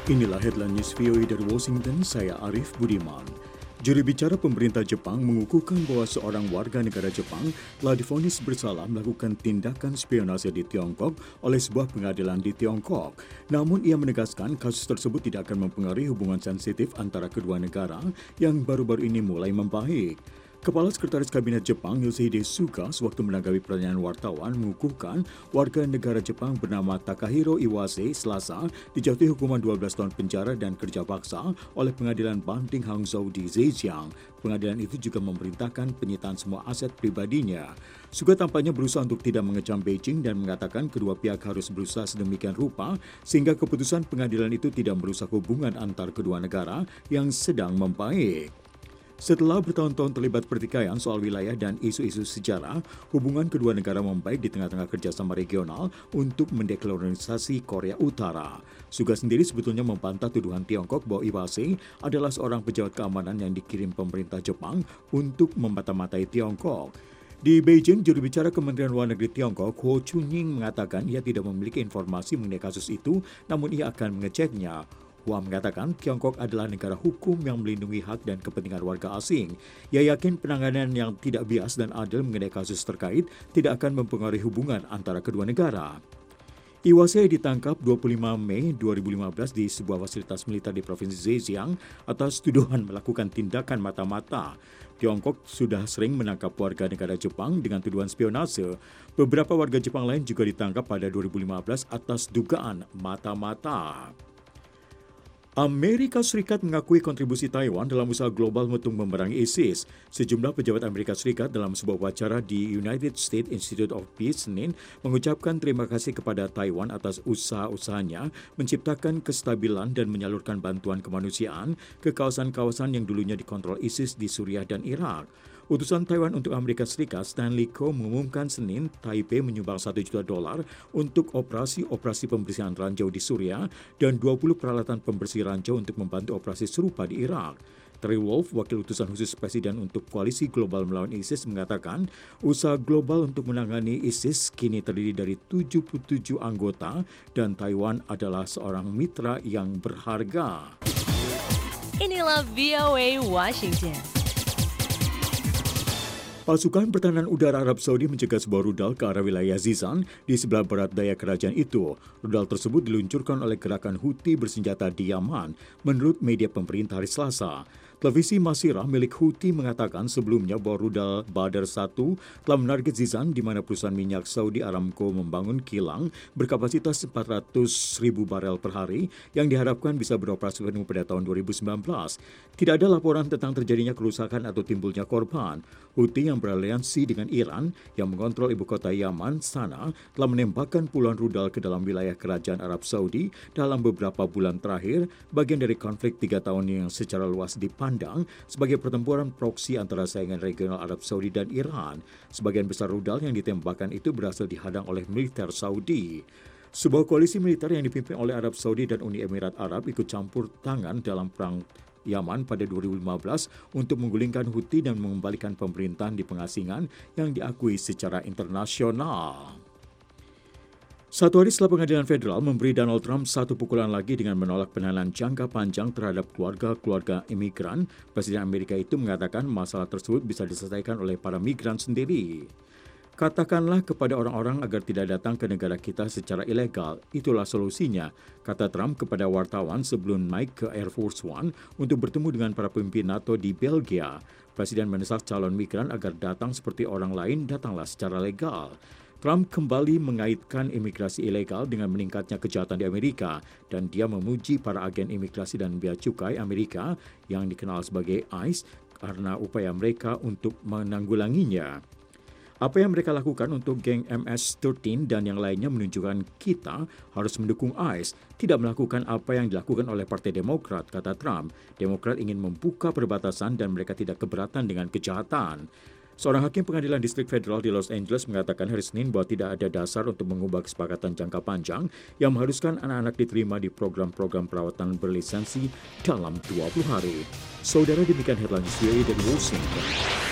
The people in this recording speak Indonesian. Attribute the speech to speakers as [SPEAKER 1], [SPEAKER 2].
[SPEAKER 1] Inilah headline news VOA dari Washington, saya Arif Budiman. Juru bicara pemerintah Jepang mengukuhkan bahwa seorang warga negara Jepang telah divonis bersalah melakukan tindakan spionase di Tiongkok oleh sebuah pengadilan di Tiongkok. Namun ia menegaskan kasus tersebut tidak akan mempengaruhi hubungan sensitif antara kedua negara yang baru-baru ini mulai membaik. Kepala Sekretaris Kabinet Jepang Yoshihide Suga sewaktu menanggapi pertanyaan wartawan mengukuhkan warga negara Jepang bernama Takahiro Iwase Selasa dijatuhi hukuman 12 tahun penjara dan kerja paksa oleh pengadilan banding Hangzhou di Zhejiang. Pengadilan itu juga memerintahkan penyitaan semua aset pribadinya. Suga tampaknya berusaha untuk tidak mengecam Beijing dan mengatakan kedua pihak harus berusaha sedemikian rupa sehingga keputusan pengadilan itu tidak merusak hubungan antar kedua negara yang sedang membaik. Setelah bertahun-tahun terlibat pertikaian soal wilayah dan isu-isu sejarah, hubungan kedua negara membaik di tengah-tengah kerjasama regional untuk mendekolonisasi Korea Utara. Suga sendiri sebetulnya membantah tuduhan Tiongkok bahwa Iwase adalah seorang pejabat keamanan yang dikirim pemerintah Jepang untuk memata-matai Tiongkok. Di Beijing, juru bicara Kementerian Luar Negeri Tiongkok, Ho Chunying, mengatakan ia tidak memiliki informasi mengenai kasus itu, namun ia akan mengeceknya. Hua mengatakan Tiongkok adalah negara hukum yang melindungi hak dan kepentingan warga asing. Ia yakin penanganan yang tidak bias dan adil mengenai kasus terkait tidak akan mempengaruhi hubungan antara kedua negara. Iwase ditangkap 25 Mei 2015 di sebuah fasilitas militer di Provinsi Zhejiang atas tuduhan melakukan tindakan mata-mata. Tiongkok sudah sering menangkap warga negara Jepang dengan tuduhan spionase. Beberapa warga Jepang lain juga ditangkap pada 2015 atas dugaan mata-mata. Amerika Serikat mengakui kontribusi Taiwan dalam usaha global untuk memerangi ISIS. Sejumlah pejabat Amerika Serikat dalam sebuah wawancara di United States Institute of Peace Senin mengucapkan terima kasih kepada Taiwan atas usaha-usahanya menciptakan kestabilan dan menyalurkan bantuan kemanusiaan ke kawasan-kawasan yang dulunya dikontrol ISIS di Suriah dan Irak. Utusan Taiwan untuk Amerika Serikat, Stanley Ko, mengumumkan Senin Taipei menyumbang $1 juta untuk operasi pembersihan ranjau di Suriah dan 20 peralatan pembersih ranjau untuk membantu operasi serupa di Irak. Terry Wolf, wakil utusan khusus Presiden untuk Koalisi Global melawan ISIS, mengatakan usaha global untuk menangani ISIS kini terdiri dari 77 anggota dan Taiwan adalah seorang mitra yang berharga.
[SPEAKER 2] Inilah VOA Washington.
[SPEAKER 1] Pasukan Pertahanan Udara Arab Saudi mencegah sebuah rudal ke arah wilayah Zizan di sebelah barat daya kerajaan itu. Rudal tersebut diluncurkan oleh gerakan Houthi bersenjata di Yaman, menurut media pemerintah hari Selasa. Televisi Masirah milik Houthi mengatakan sebelumnya bahwa rudal Badr 1 telah menarget Zizan di mana perusahaan minyak Saudi Aramco membangun kilang berkapasitas 400.000 barel per hari yang diharapkan bisa beroperasi penuh pada tahun 2019. Tidak ada laporan tentang terjadinya kerusakan atau timbulnya korban. Houthi yang beraliansi dengan Iran yang mengontrol ibu kota Yaman, Sanaa, telah menembakkan puluhan rudal ke dalam wilayah kerajaan Arab Saudi dalam beberapa bulan terakhir, bagian dari konflik 3 tahun yang secara luas dipandang sebagai pertempuran proksi antara saingan regional Arab Saudi dan Iran. Sebagian besar rudal yang ditembakkan itu berhasil dihadang oleh militer Saudi. Sebuah koalisi militer yang dipimpin oleh Arab Saudi dan Uni Emirat Arab ikut campur tangan dalam perang Yaman pada 2015 untuk menggulingkan Houthi dan mengembalikan pemerintahan di pengasingan yang diakui secara internasional. Satu hari setelah pengadilan federal memberi Donald Trump satu pukulan lagi dengan menolak penahanan jangka panjang terhadap keluarga-keluarga imigran, Presiden Amerika itu mengatakan masalah tersebut bisa diselesaikan oleh para migran sendiri. Katakanlah kepada orang-orang agar tidak datang ke negara kita secara ilegal. Itulah solusinya, kata Trump kepada wartawan sebelum naik ke Air Force One untuk bertemu dengan para pemimpin NATO di Belgia. Presiden mendesak calon migran agar datang seperti orang lain, datanglah secara legal. Trump kembali mengaitkan imigrasi ilegal dengan meningkatnya kejahatan di Amerika dan dia memuji para agen imigrasi dan bea cukai Amerika yang dikenal sebagai ICE karena upaya mereka untuk menanggulanginya. Apa yang mereka lakukan untuk geng MS-13 dan yang lainnya menunjukkan kita harus mendukung ICE, tidak melakukan apa yang dilakukan oleh Partai Demokrat, kata Trump. Demokrat ingin membuka perbatasan dan mereka tidak keberatan dengan kejahatan. Seorang hakim pengadilan distrik federal di Los Angeles mengatakan hari Senin bahwa tidak ada dasar untuk mengubah kesepakatan jangka panjang yang mengharuskan anak-anak diterima di program-program perawatan berlisensi dalam 20 hari. Saudara, demikian headline VOA dari Washington.